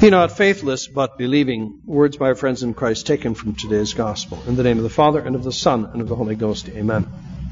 Be not faithless, but believing. Words, my friends in Christ, taken from today's Gospel. In the name of the Father, and of the Son, and of the Holy Ghost. Amen.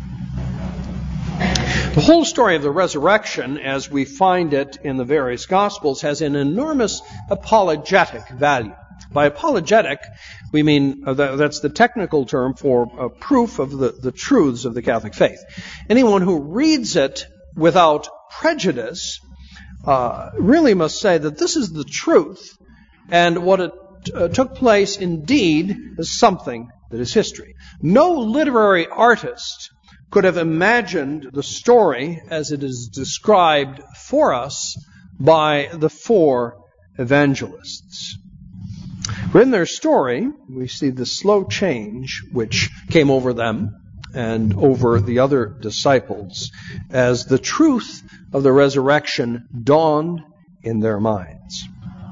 The whole story of the resurrection, as we find it in the various Gospels, has an enormous apologetic value. By apologetic, we mean, that's the technical term for proof of the truths of the Catholic faith. Anyone who reads it without prejudice really must say that this is the truth, and what it took place indeed is something that is history. No literary artist could have imagined the story as it is described for us by the four evangelists. For in their story, we see the slow change which came over them and over the other disciples as the truth of the resurrection dawned in their minds.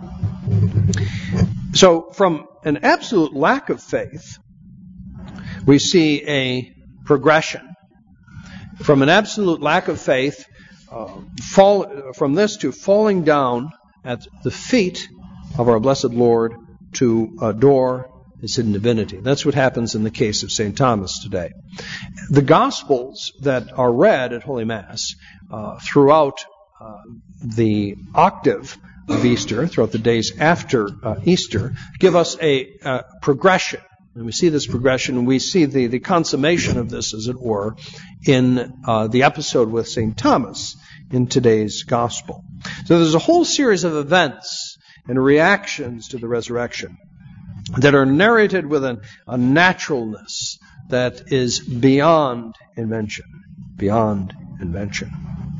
So from an absolute lack of faith, we see a progression. From an absolute lack of faith, from this to falling down at the feet of our blessed Lord to adore His hidden divinity. That's what happens in the case of St. Thomas today. The Gospels that are read at Holy Mass throughout the octave of Easter, throughout the days after Easter, give us a progression. And we see this progression, and we see the consummation of this, as it were, in the episode with St. Thomas in today's Gospel. So there's a whole series of events and reactions to the resurrection that are narrated with a naturalness that is beyond invention. Beyond invention.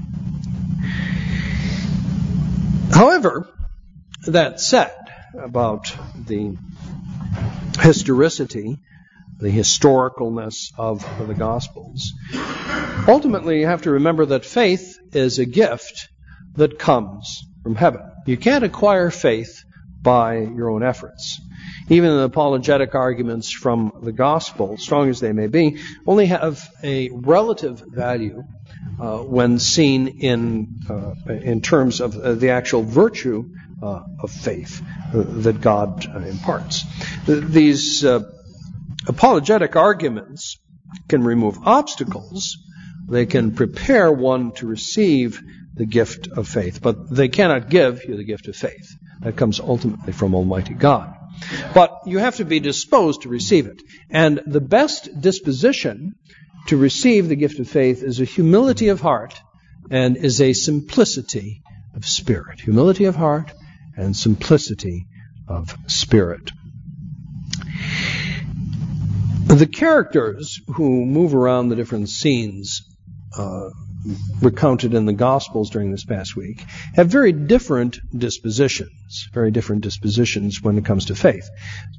However, that said about the historicity, the historicalness of the Gospels, ultimately you have to remember that faith is a gift that comes from heaven. You can't acquire faith by your own efforts. Even the apologetic arguments from the Gospel, strong as they may be, only have a relative value when seen in terms of the actual virtue of faith that God imparts. These apologetic arguments can remove obstacles. They can prepare one to receive the gift of faith, but they cannot give you the gift of faith. That comes ultimately from Almighty God. But you have to be disposed to receive it. And the best disposition to receive the gift of faith is a humility of heart and is a simplicity of spirit. Humility of heart and simplicity of spirit. The characters who move around the different scenes recounted in the Gospels during this past week have very different dispositions when it comes to faith.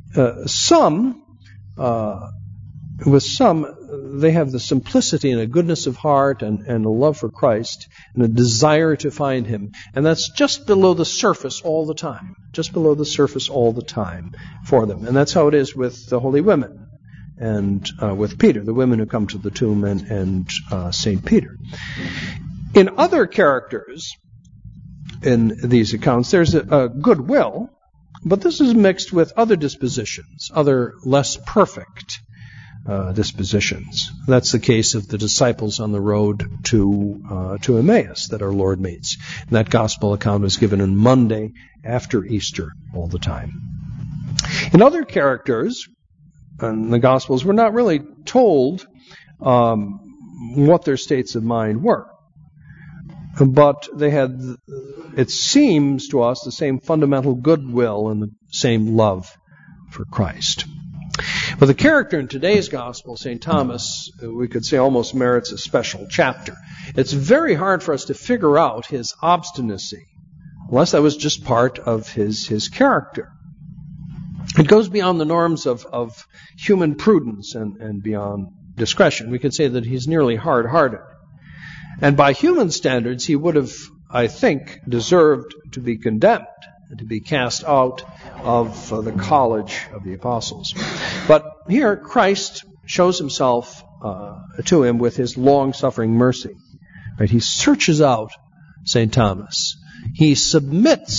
With some, they have the simplicity and a goodness of heart and a love for Christ and a desire to find Him. And that's just below the surface all the time. Just below the surface all the time for them. And that's how it is with the holy women. And with Peter, the women who come to the tomb, and St. Peter. In other characters in these accounts, there's a goodwill, but this is mixed with other dispositions, other less perfect dispositions. That's the case of the disciples on the road to Emmaus that our Lord meets. And that Gospel account was given on Monday after Easter all the time. In other characters, and the Gospels were not really told what their states of mind were. But they had, it seems to us, the same fundamental goodwill and the same love for Christ. But the character in today's Gospel, St. Thomas, we could say almost merits a special chapter. It's very hard for us to figure out his obstinacy, unless that was just part of his character. It goes beyond the norms of human prudence and beyond discretion. We could say that he's nearly hard-hearted. And by human standards, he would have, I think, deserved to be condemned and to be cast out of the college of the apostles. But here, Christ shows himself to him with his long-suffering mercy. Right? He searches out St. Thomas. He submits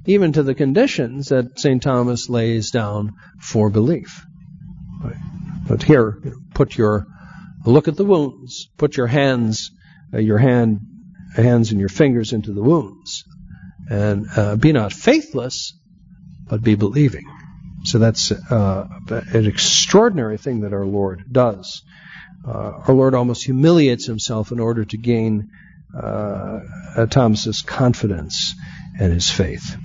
even to the conditions that St. Thomas lays down for belief. Right? But here, look at the wounds. Put your hands and your fingers into the wounds. And be not faithless, but be believing. So that's an extraordinary thing that our Lord does. Our Lord almost humiliates himself in order to gain Thomas's confidence and his faith.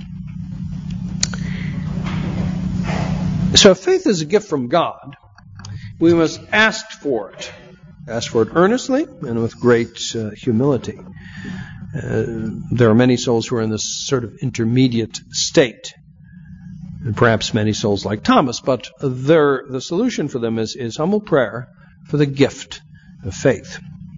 So if faith is a gift from God, we must ask for it. Ask for it earnestly and with great humility. There are many souls who are in this sort of intermediate state, and perhaps many souls like Thomas, but the solution for them is humble prayer for the gift of faith.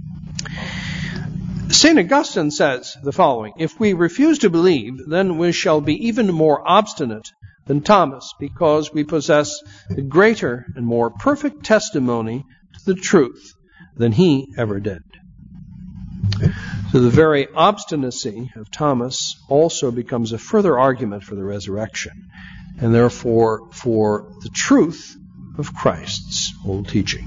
St. Augustine says the following: if we refuse to believe, then we shall be even more obstinate than Thomas, because we possess a greater and more perfect testimony to the truth than he ever did. So the very obstinacy of Thomas also becomes a further argument for the resurrection, and therefore for the truth of Christ's whole teaching.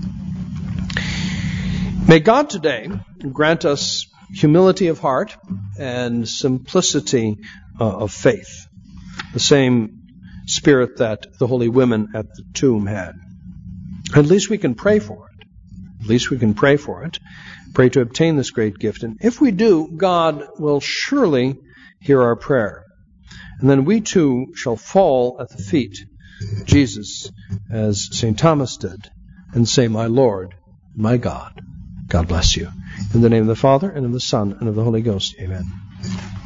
May God today grant us humility of heart and simplicity of faith, the same spirit that the holy women at the tomb had. At least we can pray for it. At least we can pray for it. Pray to obtain this great gift. And if we do, God will surely hear our prayer. And then we too shall fall at the feet of Jesus, as St. Thomas did, and say, "My Lord, my God." God bless you. In the name of the Father, and of the Son, and of the Holy Ghost. Amen.